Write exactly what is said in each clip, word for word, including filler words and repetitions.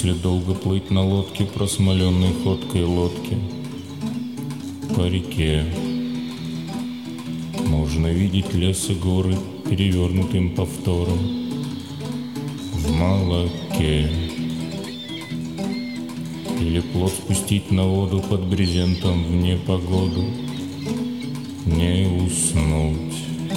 Если долго плыть на лодке, просмоленной ходкой лодки по реке, можно видеть лес и горы перевернутым повтором в молоке. Или плот спустить на воду под брезентом в непогоду, не уснуть.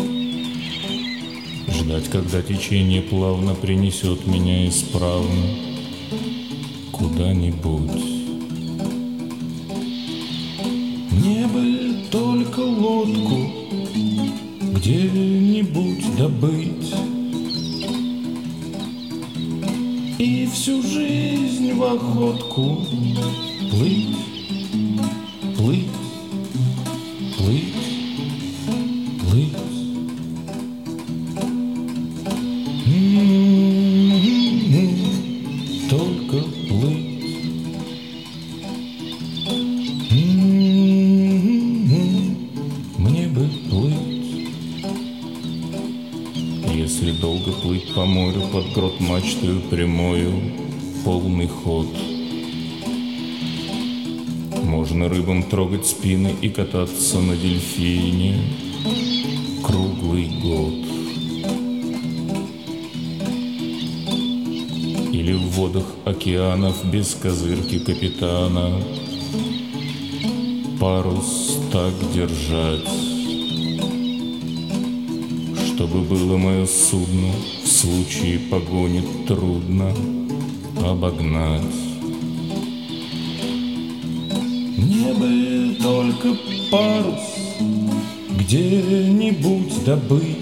Ждать, когда течение плавно принесет меня исправно куда-нибудь. Мне бы только лодку где-нибудь добыть и всю жизнь в охотку плыть, плыть, плыть, плыть. М-м-м, только плыть. М-м-м, мне бы плыть. Если долго плыть по морю под грот мачтою прямою, полный ход, можно рыбам трогать спины и кататься на дельфине круглый год. Или в водах океанов без козырки капитана парус так держать, чтобы было мое судно в случае погони трудно обогнать. Мне бы только парус где-нибудь добыть.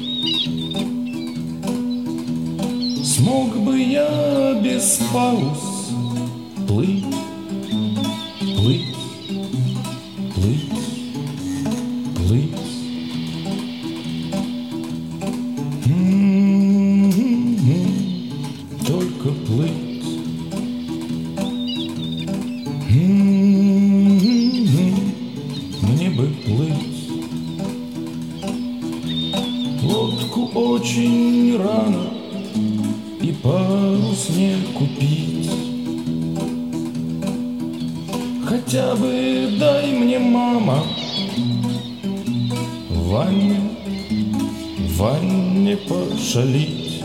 Смог бы я без пауз плыть, плыть, плыть, плыть. М-м-м, только плыть. М-м-м, мне бы плыть. Лодку очень рано и парус не купить. Хотя бы дай мне, мама, в ванне, в ванне пошалить.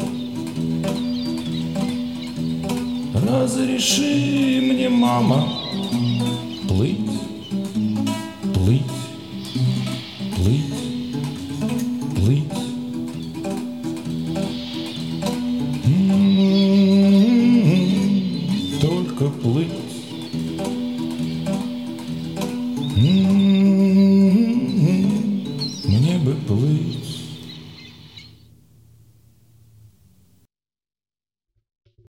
Разреши мне, мама, плыть, плыть, плыть, плыть. Только плыть. М-м-м, мне бы плыть.